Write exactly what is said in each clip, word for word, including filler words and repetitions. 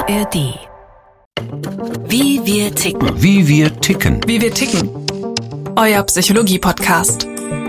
R D. Wie wir ticken. Wie wir ticken. Wie wir ticken. Euer Psychologie-Podcast.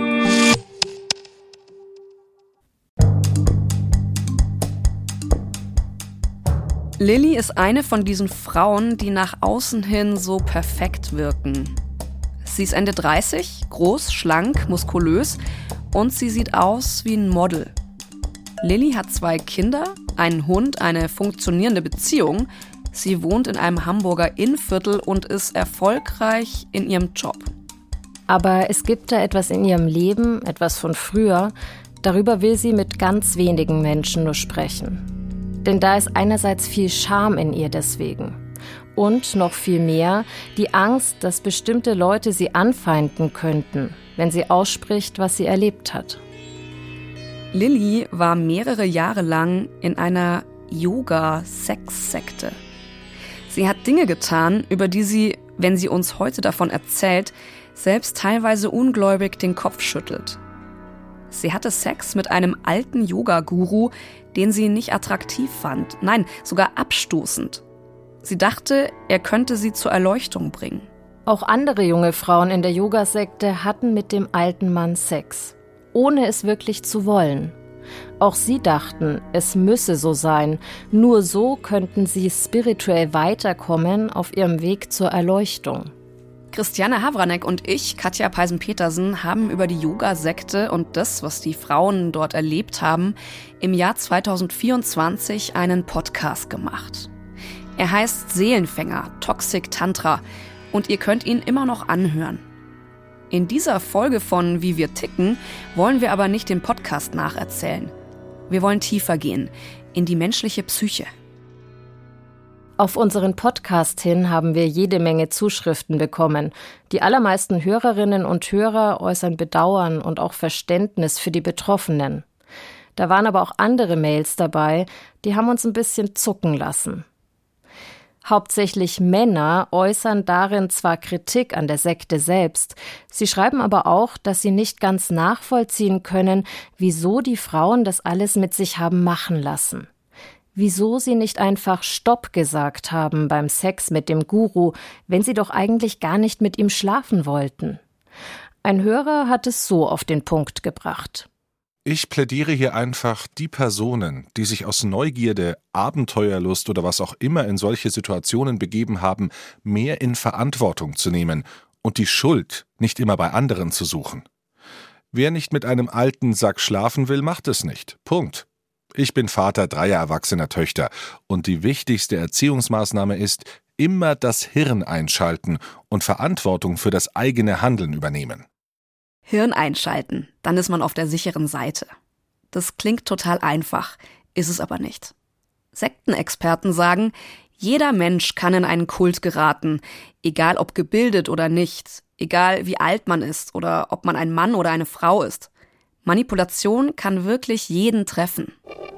Lilly ist eine von diesen Frauen, die nach außen hin so perfekt wirken. Sie ist Ende dreißig, groß, schlank, muskulös und sie sieht aus wie ein Model. Lilly hat zwei Kinder, einen Hund, eine funktionierende Beziehung. Sie wohnt in einem Hamburger Innenviertel und ist erfolgreich in ihrem Job. Aber es gibt da etwas in ihrem Leben, etwas von früher, darüber will sie mit ganz wenigen Menschen nur sprechen. Denn da ist einerseits viel Scham in ihr deswegen. Und noch viel mehr, die Angst, dass bestimmte Leute sie anfeinden könnten, wenn sie ausspricht, was sie erlebt hat. Lilly war mehrere Jahre lang in einer Yoga-Sex-Sekte. Sie hat Dinge getan, über die sie, wenn sie uns heute davon erzählt, selbst teilweise ungläubig den Kopf schüttelt. Sie hatte Sex mit einem alten Yoga-Guru, den sie nicht attraktiv fand, nein, sogar abstoßend. Sie dachte, er könnte sie zur Erleuchtung bringen. Auch andere junge Frauen in der Yogasekte hatten mit dem alten Mann Sex, ohne es wirklich zu wollen. Auch sie dachten, es müsse so sein, nur so könnten sie spirituell weiterkommen auf ihrem Weg zur Erleuchtung. Christiane Havranek und ich, Katja Peisen-Petersen, haben über die Yoga-Sekte und das, was die Frauen dort erlebt haben, im Jahr zweitausendvierundzwanzig einen Podcast gemacht. Er heißt Seelenfänger, Toxic Tantra und ihr könnt ihn immer noch anhören. In dieser Folge von Wie wir ticken wollen wir aber nicht den Podcast nacherzählen. Wir wollen tiefer gehen, in die menschliche Psyche. Auf unseren Podcast hin haben wir jede Menge Zuschriften bekommen. Die allermeisten Hörerinnen und Hörer äußern Bedauern und auch Verständnis für die Betroffenen. Da waren aber auch andere Mails dabei, die haben uns ein bisschen zucken lassen. Hauptsächlich Männer äußern darin zwar Kritik an der Sekte selbst, sie schreiben aber auch, dass sie nicht ganz nachvollziehen können, wieso die Frauen das alles mit sich haben machen lassen. Wieso sie nicht einfach Stopp gesagt haben beim Sex mit dem Guru, wenn sie doch eigentlich gar nicht mit ihm schlafen wollten. Ein Hörer hat es so auf den Punkt gebracht. Ich plädiere hier einfach, die Personen, die sich aus Neugierde, Abenteuerlust oder was auch immer in solche Situationen begeben haben, mehr in Verantwortung zu nehmen und die Schuld nicht immer bei anderen zu suchen. Wer nicht mit einem alten Sack schlafen will, macht es nicht. Punkt. Ich bin Vater dreier erwachsener Töchter und die wichtigste Erziehungsmaßnahme ist, immer das Hirn einschalten und Verantwortung für das eigene Handeln übernehmen. Hirn einschalten, dann ist man auf der sicheren Seite. Das klingt total einfach, ist es aber nicht. Sektenexperten sagen, jeder Mensch kann in einen Kult geraten, egal ob gebildet oder nicht, egal wie alt man ist oder ob man ein Mann oder eine Frau ist. Manipulation kann wirklich jeden treffen.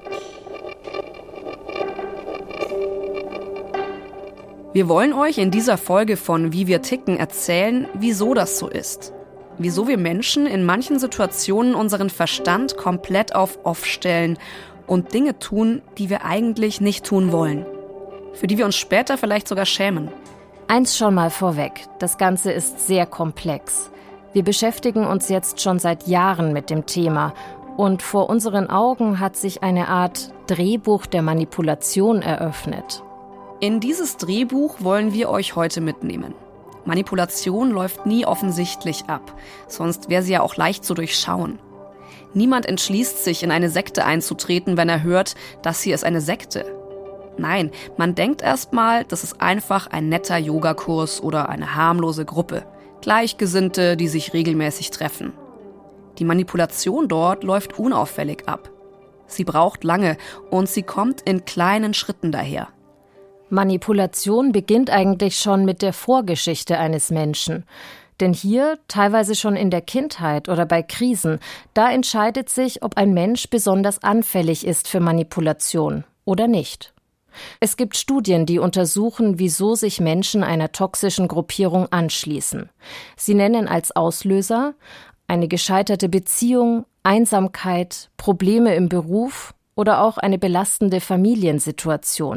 Wir wollen euch in dieser Folge von Wie wir ticken erzählen, wieso das so ist. Wieso wir Menschen in manchen Situationen unseren Verstand komplett auf Off stellen und Dinge tun, die wir eigentlich nicht tun wollen. Für die wir uns später vielleicht sogar schämen. Eins schon mal vorweg, das Ganze ist sehr komplex. Wir beschäftigen uns jetzt schon seit Jahren mit dem Thema und vor unseren Augen hat sich eine Art Drehbuch der Manipulation eröffnet. In dieses Drehbuch wollen wir euch heute mitnehmen. Manipulation läuft nie offensichtlich ab, sonst wäre sie ja auch leicht zu durchschauen. Niemand entschließt sich, in eine Sekte einzutreten, wenn er hört, das hier ist eine Sekte. Nein, man denkt erstmal, das ist einfach ein netter Yogakurs oder eine harmlose Gruppe. Gleichgesinnte, die sich regelmäßig treffen. Die Manipulation dort läuft unauffällig ab. Sie braucht lange und sie kommt in kleinen Schritten daher. Manipulation beginnt eigentlich schon mit der Vorgeschichte eines Menschen. Denn hier, teilweise schon in der Kindheit oder bei Krisen, da entscheidet sich, ob ein Mensch besonders anfällig ist für Manipulation oder nicht. Es gibt Studien, die untersuchen, wieso sich Menschen einer toxischen Gruppierung anschließen. Sie nennen als Auslöser eine gescheiterte Beziehung, Einsamkeit, Probleme im Beruf oder auch eine belastende Familiensituation.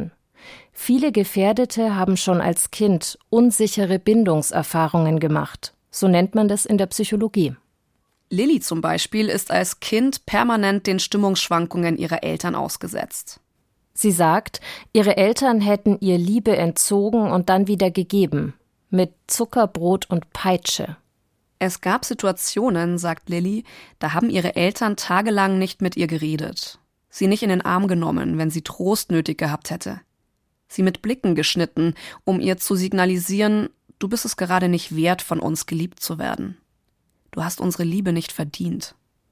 Viele Gefährdete haben schon als Kind unsichere Bindungserfahrungen gemacht. So nennt man das in der Psychologie. Lilly zum Beispiel ist als Kind permanent den Stimmungsschwankungen ihrer Eltern ausgesetzt. Sie sagt, ihre Eltern hätten ihr Liebe entzogen und dann wieder gegeben. Mit Zucker, Brot und Peitsche. Es gab Situationen, sagt Lilly, da haben ihre Eltern tagelang nicht mit ihr geredet. Sie nicht in den Arm genommen, wenn sie Trost nötig gehabt hätte. Sie mit Blicken geschnitten, um ihr zu signalisieren, du bist es gerade nicht wert, von uns geliebt zu werden. Du hast unsere Liebe nicht verdient.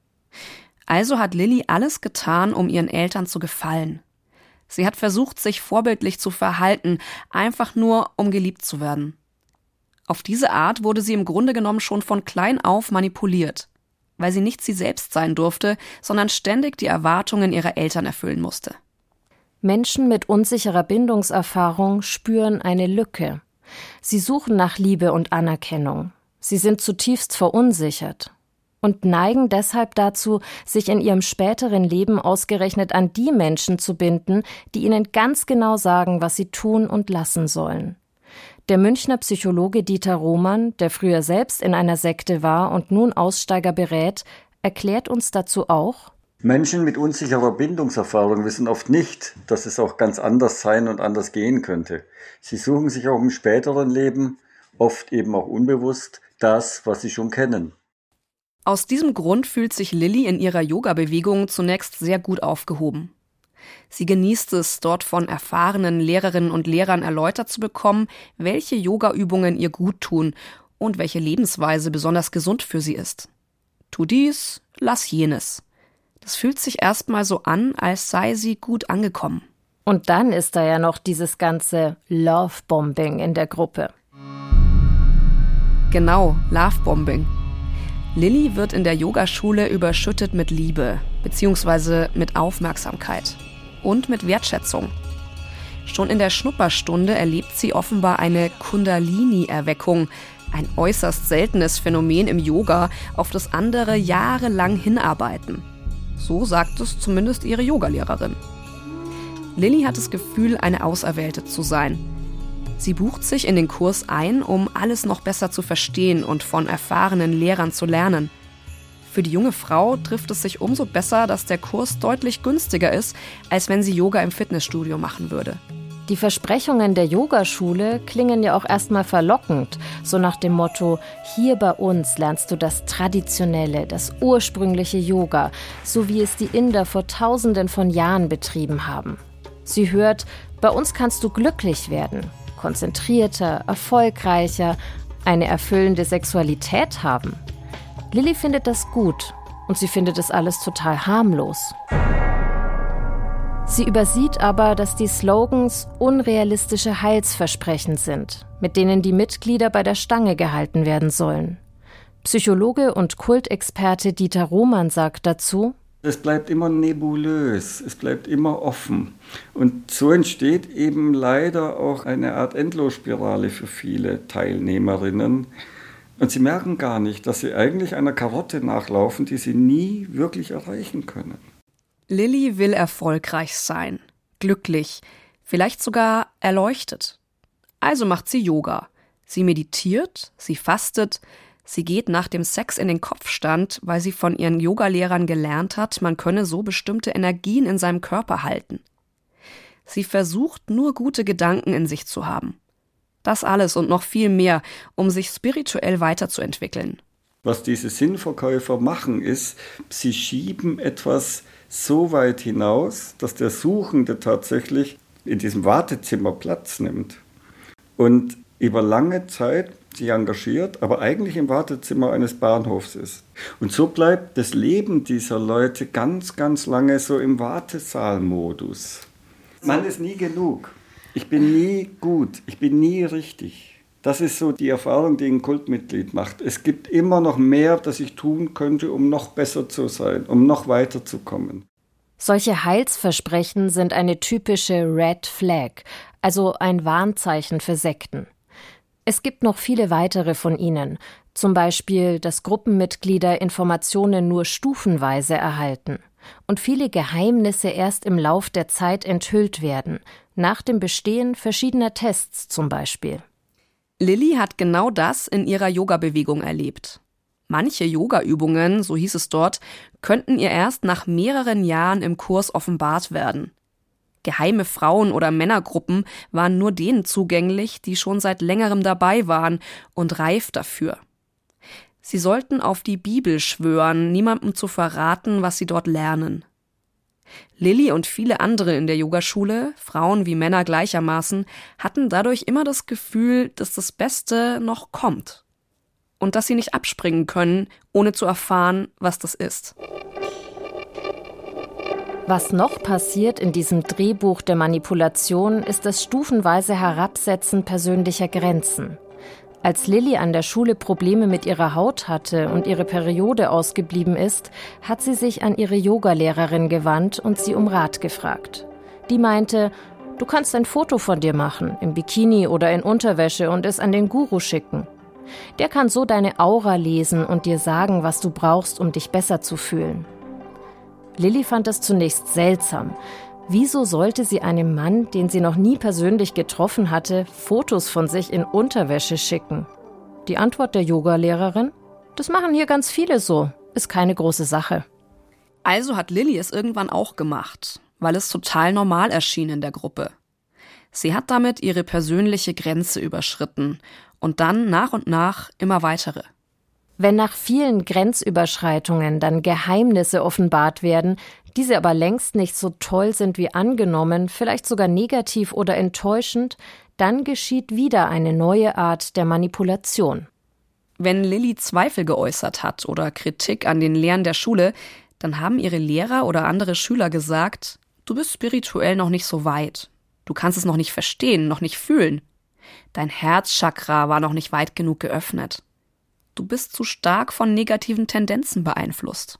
Also hat Lilly alles getan, um ihren Eltern zu gefallen. Sie hat versucht, sich vorbildlich zu verhalten, einfach nur, um geliebt zu werden. Auf diese Art wurde sie im Grunde genommen schon von klein auf manipuliert, weil sie nicht sie selbst sein durfte, sondern ständig die Erwartungen ihrer Eltern erfüllen musste. Menschen mit unsicherer Bindungserfahrung spüren eine Lücke. Sie suchen nach Liebe und Anerkennung. Sie sind zutiefst verunsichert und neigen deshalb dazu, sich in ihrem späteren Leben ausgerechnet an die Menschen zu binden, die ihnen ganz genau sagen, was sie tun und lassen sollen. Der Münchner Psychologe Dieter Roman, der früher selbst in einer Sekte war und nun Aussteiger berät, erklärt uns dazu auch: Menschen mit unsicherer Bindungserfahrung wissen oft nicht, dass es auch ganz anders sein und anders gehen könnte. Sie suchen sich auch im späteren Leben, oft eben auch unbewusst, das, was sie schon kennen. Aus diesem Grund fühlt sich Lilly in ihrer Yoga-Bewegung zunächst sehr gut aufgehoben. Sie genießt es, dort von erfahrenen Lehrerinnen und Lehrern erläutert zu bekommen, welche Yoga-Übungen ihr gut tun und welche Lebensweise besonders gesund für sie ist. Tu dies, lass jenes. Das fühlt sich erstmal so an, als sei sie gut angekommen. Und dann ist da ja noch dieses ganze Love-Bombing in der Gruppe. Genau, Love-Bombing. Lilly wird in der Yogaschule überschüttet mit Liebe, beziehungsweise mit Aufmerksamkeit und mit Wertschätzung. Schon in der Schnupperstunde erlebt sie offenbar eine Kundalini-Erweckung, ein äußerst seltenes Phänomen im Yoga, auf das andere jahrelang hinarbeiten. So sagt es zumindest ihre Yogalehrerin. Lilly hat das Gefühl, eine Auserwählte zu sein. Sie bucht sich in den Kurs ein, um alles noch besser zu verstehen und von erfahrenen Lehrern zu lernen. Für die junge Frau trifft es sich umso besser, dass der Kurs deutlich günstiger ist, als wenn sie Yoga im Fitnessstudio machen würde. Die Versprechungen der Yogaschule klingen ja auch erstmal verlockend, so nach dem Motto: Hier bei uns lernst du das traditionelle, das ursprüngliche Yoga, so wie es die Inder vor Tausenden von Jahren betrieben haben. Sie hört: Bei uns kannst du glücklich werden, konzentrierter, erfolgreicher, eine erfüllende Sexualität haben. Lilly findet das gut und sie findet es alles total harmlos. Sie übersieht aber, dass die Slogans unrealistische Heilsversprechen sind, mit denen die Mitglieder bei der Stange gehalten werden sollen. Psychologe und Kultexperte Dieter Roman sagt dazu: Es bleibt immer nebulös, es bleibt immer offen. Und so entsteht eben leider auch eine Art Endlosspirale für viele Teilnehmerinnen. Und sie merken gar nicht, dass sie eigentlich einer Karotte nachlaufen, die sie nie wirklich erreichen können. Lilly will erfolgreich sein, glücklich, vielleicht sogar erleuchtet. Also macht sie Yoga. Sie meditiert, sie fastet, sie geht nach dem Sex in den Kopfstand, weil sie von ihren Yogalehrern gelernt hat, man könne so bestimmte Energien in seinem Körper halten. Sie versucht nur gute Gedanken in sich zu haben. Das alles und noch viel mehr, um sich spirituell weiterzuentwickeln. Was diese Sinnverkäufer machen, ist, sie schieben etwas so weit hinaus, dass der Suchende tatsächlich in diesem Wartezimmer Platz nimmt. Und über lange Zeit sich engagiert, aber eigentlich im Wartezimmer eines Bahnhofs ist. Und so bleibt das Leben dieser Leute ganz, ganz lange so im Wartesaalmodus. Man ist nie genug. Ich bin nie gut. Ich bin nie richtig. Das ist so die Erfahrung, die ein Kultmitglied macht. Es gibt immer noch mehr, das ich tun könnte, um noch besser zu sein, um noch weiterzukommen. Solche Heilsversprechen sind eine typische Red Flag, also ein Warnzeichen für Sekten. Es gibt noch viele weitere von ihnen, zum Beispiel, dass Gruppenmitglieder Informationen nur stufenweise erhalten, und viele Geheimnisse erst im Lauf der Zeit enthüllt werden, nach dem Bestehen verschiedener Tests zum Beispiel. Lilly hat genau das in ihrer Yoga-Bewegung erlebt. Manche Yoga-Übungen, so hieß es dort, könnten ihr erst nach mehreren Jahren im Kurs offenbart werden. Geheime Frauen- oder Männergruppen waren nur denen zugänglich, die schon seit längerem dabei waren und reif dafür. Sie sollten auf die Bibel schwören, niemandem zu verraten, was sie dort lernen. Lilly und viele andere in der Yogaschule, Frauen wie Männer gleichermaßen, hatten dadurch immer das Gefühl, dass das Beste noch kommt. Und dass sie nicht abspringen können, ohne zu erfahren, was das ist. Was noch passiert in diesem Drehbuch der Manipulation, ist das stufenweise Herabsetzen persönlicher Grenzen. Als Lilly an der Schule Probleme mit ihrer Haut hatte und ihre Periode ausgeblieben ist, hat sie sich an ihre Yogalehrerin gewandt und sie um Rat gefragt. Die meinte, du kannst ein Foto von dir machen, im Bikini oder in Unterwäsche und es an den Guru schicken. Der kann so deine Aura lesen und dir sagen, was du brauchst, um dich besser zu fühlen. Lilly fand es zunächst seltsam. Wieso sollte sie einem Mann, den sie noch nie persönlich getroffen hatte, Fotos von sich in Unterwäsche schicken? Die Antwort der Yogalehrerin? Das machen hier ganz viele so. Ist keine große Sache. Also hat Lilly es irgendwann auch gemacht, weil es total normal erschien in der Gruppe. Sie hat damit ihre persönliche Grenze überschritten und dann nach und nach immer weitere. Wenn nach vielen Grenzüberschreitungen dann Geheimnisse offenbart werden, diese aber längst nicht so toll sind wie angenommen, vielleicht sogar negativ oder enttäuschend, dann geschieht wieder eine neue Art der Manipulation. Wenn Lilly Zweifel geäußert hat oder Kritik an den Lehren der Schule, dann haben ihre Lehrer oder andere Schüler gesagt, du bist spirituell noch nicht so weit. Du kannst es noch nicht verstehen, noch nicht fühlen. Dein Herzchakra war noch nicht weit genug geöffnet. Du bist zu stark von negativen Tendenzen beeinflusst.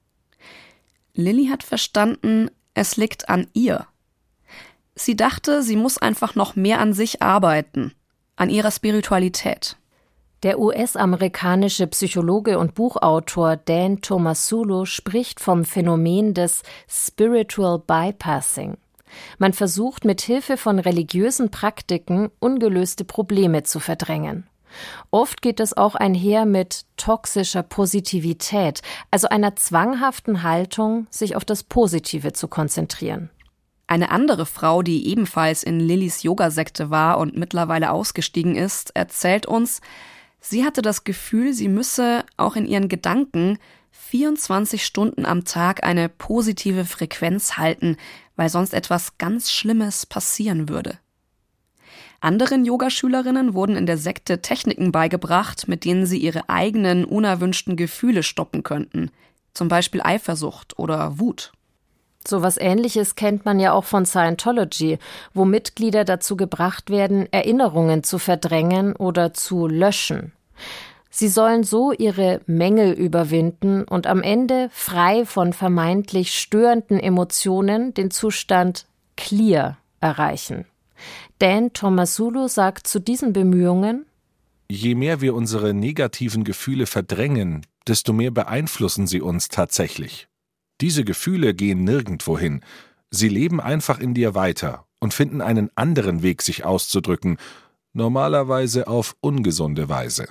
Lilly hat verstanden, es liegt an ihr. Sie dachte, sie muss einfach noch mehr an sich arbeiten, an ihrer Spiritualität. Der U S-amerikanische Psychologe und Buchautor Dan Tomasulo spricht vom Phänomen des Spiritual Bypassing. Man versucht mit Hilfe von religiösen Praktiken ungelöste Probleme zu verdrängen. Oft geht es auch einher mit toxischer Positivität, also einer zwanghaften Haltung, sich auf das Positive zu konzentrieren. Eine andere Frau, die ebenfalls in Lillys Yogasekte war und mittlerweile ausgestiegen ist, erzählt uns, sie hatte das Gefühl, sie müsse auch in ihren Gedanken vierundzwanzig Stunden am Tag eine positive Frequenz halten, weil sonst etwas ganz Schlimmes passieren würde. Anderen Yogaschülerinnen wurden in der Sekte Techniken beigebracht, mit denen sie ihre eigenen unerwünschten Gefühle stoppen könnten, zum Beispiel Eifersucht oder Wut. So was Ähnliches kennt man ja auch von Scientology, wo Mitglieder dazu gebracht werden, Erinnerungen zu verdrängen oder zu löschen. Sie sollen so ihre Mängel überwinden und am Ende frei von vermeintlich störenden Emotionen den Zustand clear erreichen. Dan Tomasulo sagt zu diesen Bemühungen: Je mehr wir unsere negativen Gefühle verdrängen, desto mehr beeinflussen sie uns tatsächlich. Diese Gefühle gehen nirgendwo hin. Sie leben einfach in dir weiter und finden einen anderen Weg, sich auszudrücken, normalerweise auf ungesunde Weise.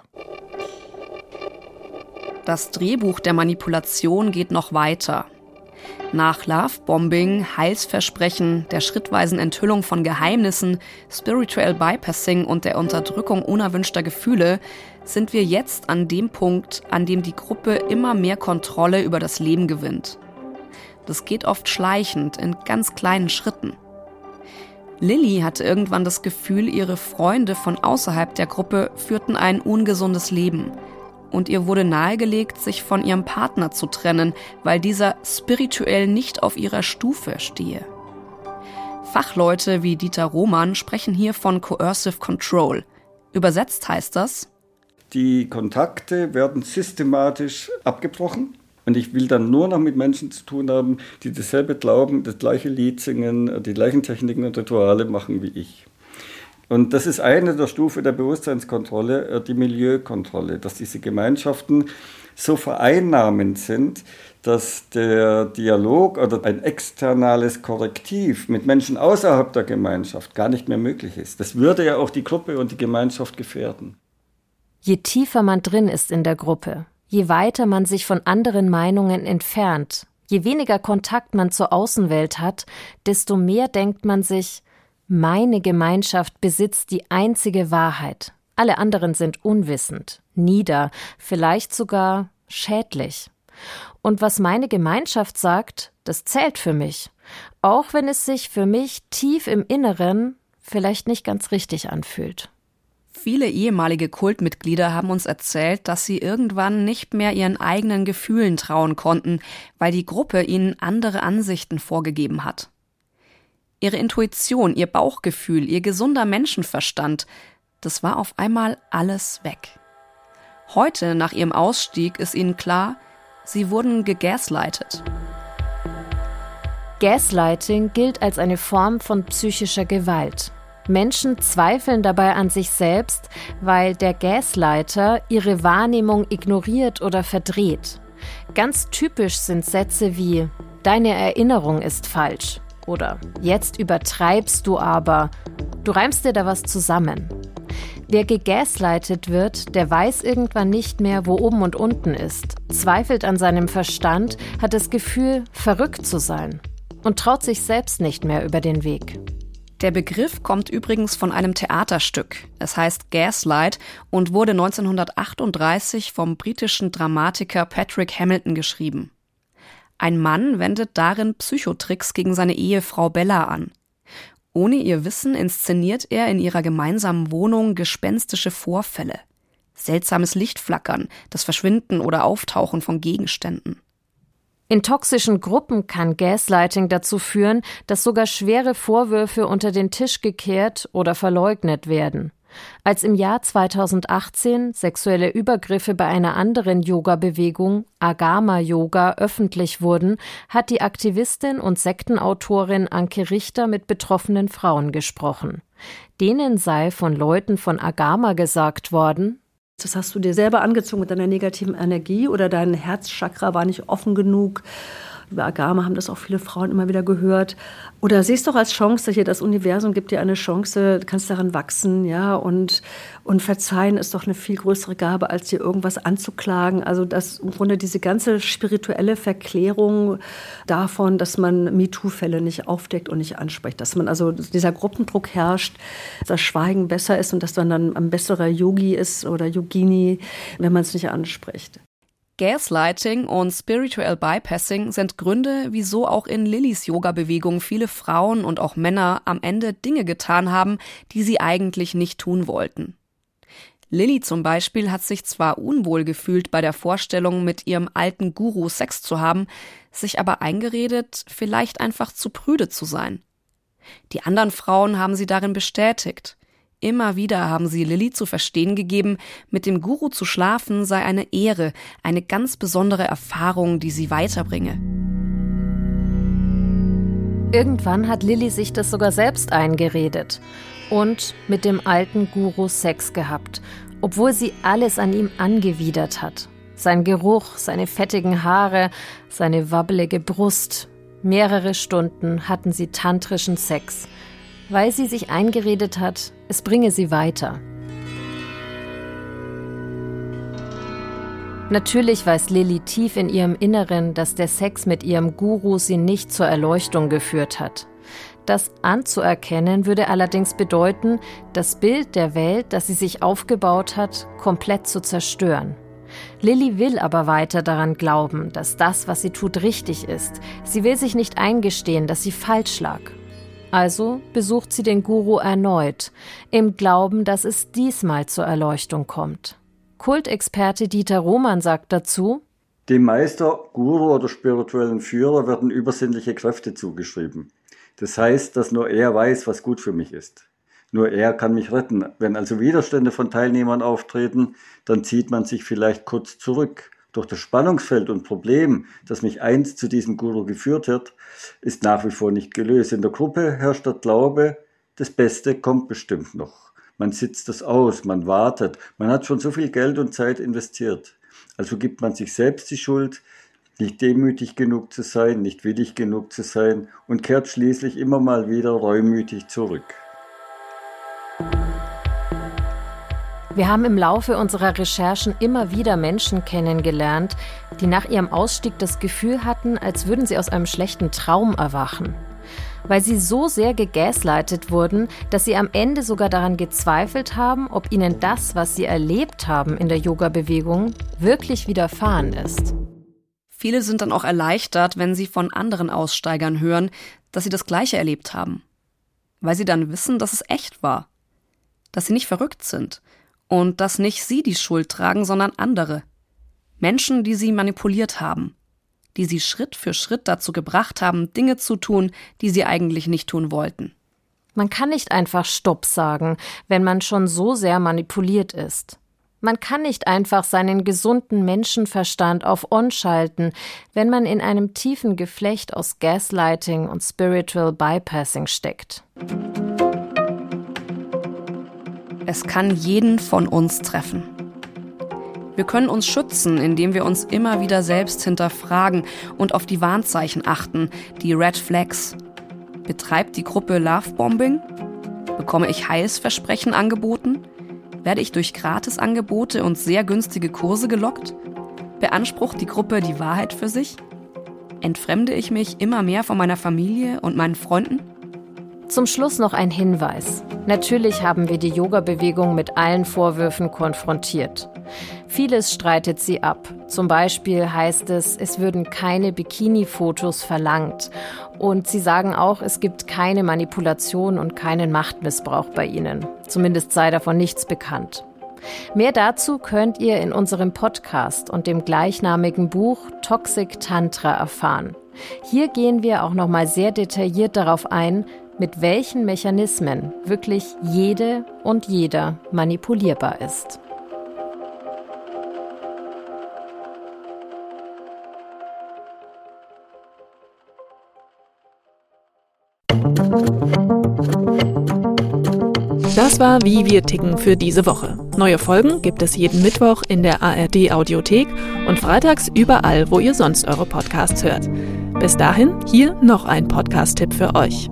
Das Drehbuch der Manipulation geht noch weiter. Nach Lovebombing, Heilsversprechen, der schrittweisen Enthüllung von Geheimnissen, Spiritual Bypassing und der Unterdrückung unerwünschter Gefühle sind wir jetzt an dem Punkt, an dem die Gruppe immer mehr Kontrolle über das Leben gewinnt. Das geht oft schleichend, in ganz kleinen Schritten. Lilly hatte irgendwann das Gefühl, ihre Freunde von außerhalb der Gruppe führten ein ungesundes Leben. Und ihr wurde nahegelegt, sich von ihrem Partner zu trennen, weil dieser spirituell nicht auf ihrer Stufe stehe. Fachleute wie Dieter Roman sprechen hier von Coercive Control. Übersetzt heißt das: Die Kontakte werden systematisch abgebrochen. Und ich will dann nur noch mit Menschen zu tun haben, die dasselbe glauben, das gleiche Lied singen, die gleichen Techniken und Rituale machen wie ich. Und das ist eine der Stufen der Bewusstseinskontrolle, die Milieukontrolle, dass diese Gemeinschaften so vereinnahmend sind, dass der Dialog oder ein externales Korrektiv mit Menschen außerhalb der Gemeinschaft gar nicht mehr möglich ist. Das würde ja auch die Gruppe und die Gemeinschaft gefährden. Je tiefer man drin ist in der Gruppe, je weiter man sich von anderen Meinungen entfernt, je weniger Kontakt man zur Außenwelt hat, desto mehr denkt man sich, meine Gemeinschaft besitzt die einzige Wahrheit. Alle anderen sind unwissend, nieder, vielleicht sogar schädlich. Und was meine Gemeinschaft sagt, das zählt für mich, auch wenn es sich für mich tief im Inneren vielleicht nicht ganz richtig anfühlt. Viele ehemalige Kultmitglieder haben uns erzählt, dass sie irgendwann nicht mehr ihren eigenen Gefühlen trauen konnten, weil die Gruppe ihnen andere Ansichten vorgegeben hat. Ihre Intuition, ihr Bauchgefühl, ihr gesunder Menschenverstand, das war auf einmal alles weg. Heute, nach ihrem Ausstieg, ist ihnen klar, sie wurden gegaslightet. Gaslighting gilt als eine Form von psychischer Gewalt. Menschen zweifeln dabei an sich selbst, weil der Gaslighter ihre Wahrnehmung ignoriert oder verdreht. Ganz typisch sind Sätze wie »Deine Erinnerung ist falsch« oder »Jetzt übertreibst du aber«, »Du reimst dir da was zusammen«. Wer gegaslightet wird, der weiß irgendwann nicht mehr, wo oben und unten ist, zweifelt an seinem Verstand, hat das Gefühl, verrückt zu sein und traut sich selbst nicht mehr über den Weg. Der Begriff kommt übrigens von einem Theaterstück. Es heißt Gaslight und wurde neunzehnhundertachtunddreißig vom britischen Dramatiker Patrick Hamilton geschrieben. Ein Mann wendet darin Psychotricks gegen seine Ehefrau Bella an. Ohne ihr Wissen inszeniert er in ihrer gemeinsamen Wohnung gespenstische Vorfälle. Seltsames Lichtflackern, das Verschwinden oder Auftauchen von Gegenständen. In toxischen Gruppen kann Gaslighting dazu führen, dass sogar schwere Vorwürfe unter den Tisch gekehrt oder verleugnet werden. Als im Jahr zweitausendachtzehn sexuelle Übergriffe bei einer anderen Yoga-Bewegung, Agama-Yoga, öffentlich wurden, hat die Aktivistin und Sektenautorin Anke Richter mit betroffenen Frauen gesprochen. Denen sei von Leuten von Agama gesagt worden: Das hast du dir selber angezogen mit deiner negativen Energie oder dein Herzchakra war nicht offen genug. Über Agama haben das auch viele Frauen immer wieder gehört. Oder siehst doch als Chance, hier das Universum gibt dir eine Chance, du kannst daran wachsen, ja, und, und verzeihen ist doch eine viel größere Gabe, als dir irgendwas anzuklagen. Also das im Grunde diese ganze spirituelle Verklärung davon, dass man MeToo-Fälle nicht aufdeckt und nicht anspricht, dass man also dieser Gruppendruck herrscht, dass Schweigen besser ist und dass man dann ein besserer Yogi ist oder Yogini, wenn man es nicht anspricht. Gaslighting und Spiritual Bypassing sind Gründe, wieso auch in Lillys Yoga-Bewegung viele Frauen und auch Männer am Ende Dinge getan haben, die sie eigentlich nicht tun wollten. Lilly zum Beispiel hat sich zwar unwohl gefühlt bei der Vorstellung, mit ihrem alten Guru Sex zu haben, sich aber eingeredet, vielleicht einfach zu prüde zu sein. Die anderen Frauen haben sie darin bestätigt. Immer wieder haben sie Lilly zu verstehen gegeben, mit dem Guru zu schlafen sei eine Ehre, eine ganz besondere Erfahrung, die sie weiterbringe. Irgendwann hat Lilly sich das sogar selbst eingeredet und mit dem alten Guru Sex gehabt, obwohl sie alles an ihm angewidert hat. Sein Geruch, seine fettigen Haare, seine wabbelige Brust. Mehrere Stunden hatten sie tantrischen Sex, weil sie sich eingeredet hat, es bringe sie weiter. Natürlich weiß Lilly tief in ihrem Inneren, dass der Sex mit ihrem Guru sie nicht zur Erleuchtung geführt hat. Das anzuerkennen würde allerdings bedeuten, das Bild der Welt, das sie sich aufgebaut hat, komplett zu zerstören. Lilly will aber weiter daran glauben, dass das, was sie tut, richtig ist. Sie will sich nicht eingestehen, dass sie falsch lag. Also besucht sie den Guru erneut, im Glauben, dass es diesmal zur Erleuchtung kommt. Kultexperte Dieter Roman sagt dazu: Dem Meister, Guru oder spirituellen Führer werden übersinnliche Kräfte zugeschrieben. Das heißt, dass nur er weiß, was gut für mich ist. Nur er kann mich retten. Wenn also Widerstände von Teilnehmern auftreten, dann zieht man sich vielleicht kurz zurück. Doch das Spannungsfeld und Problem, das mich einst zu diesem Guru geführt hat, ist nach wie vor nicht gelöst. In der Gruppe herrscht der Glaube, das Beste kommt bestimmt noch. Man sitzt das aus, man wartet, man hat schon so viel Geld und Zeit investiert. Also gibt man sich selbst die Schuld, nicht demütig genug zu sein, nicht willig genug zu sein und kehrt schließlich immer mal wieder reumütig zurück. Wir haben im Laufe unserer Recherchen immer wieder Menschen kennengelernt, die nach ihrem Ausstieg das Gefühl hatten, als würden sie aus einem schlechten Traum erwachen. Weil sie so sehr gegaslightet wurden, dass sie am Ende sogar daran gezweifelt haben, ob ihnen das, was sie erlebt haben in der Yoga-Bewegung, wirklich widerfahren ist. Viele sind dann auch erleichtert, wenn sie von anderen Aussteigern hören, dass sie das Gleiche erlebt haben. Weil sie dann wissen, dass es echt war. Dass sie nicht verrückt sind. Und dass nicht sie die Schuld tragen, sondern andere. Menschen, die sie manipuliert haben. Die sie Schritt für Schritt dazu gebracht haben, Dinge zu tun, die sie eigentlich nicht tun wollten. Man kann nicht einfach Stopp sagen, wenn man schon so sehr manipuliert ist. Man kann nicht einfach seinen gesunden Menschenverstand auf On schalten, wenn man in einem tiefen Geflecht aus Gaslighting und Spiritual Bypassing steckt. Es kann jeden von uns treffen. Wir können uns schützen, indem wir uns immer wieder selbst hinterfragen und auf die Warnzeichen achten, die Red Flags. Betreibt die Gruppe Lovebombing? Bekomme ich Heilsversprechen angeboten? Werde ich durch Gratisangebote und sehr günstige Kurse gelockt? Beansprucht die Gruppe die Wahrheit für sich? Entfremde ich mich immer mehr von meiner Familie und meinen Freunden? Zum Schluss noch ein Hinweis. Natürlich haben wir die Yoga-Bewegung mit allen Vorwürfen konfrontiert. Vieles streitet sie ab. Zum Beispiel heißt es, es würden keine Bikini-Fotos verlangt. Und sie sagen auch, es gibt keine Manipulation und keinen Machtmissbrauch bei ihnen. Zumindest sei davon nichts bekannt. Mehr dazu könnt ihr in unserem Podcast und dem gleichnamigen Buch Toxic Tantra erfahren. Hier gehen wir auch nochmal sehr detailliert darauf ein, mit welchen Mechanismen wirklich jede und jeder manipulierbar ist. Das war Wie wir ticken für diese Woche. Neue Folgen gibt es jeden Mittwoch in der A R D-Audiothek und freitags überall, wo ihr sonst eure Podcasts hört. Bis dahin, hier noch ein Podcast-Tipp für euch.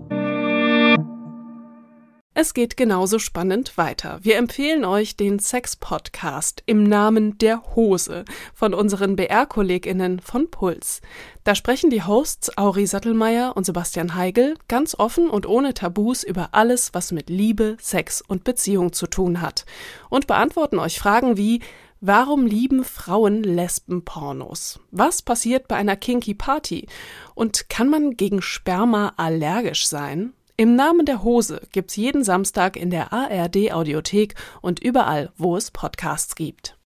Es geht genauso spannend weiter. Wir empfehlen euch den Sex-Podcast im Namen der Hose von unseren B R-KollegInnen von Puls. Da sprechen die Hosts Auri Sattelmeier und Sebastian Heigl ganz offen und ohne Tabus über alles, was mit Liebe, Sex und Beziehung zu tun hat. Und beantworten euch Fragen wie: Warum lieben Frauen Lesben-Pornos? Was passiert bei einer Kinky Party? Und kann man gegen Sperma allergisch sein? Im Namen der Hose gibt's jeden Samstag in der A R D-Audiothek und überall, wo es Podcasts gibt.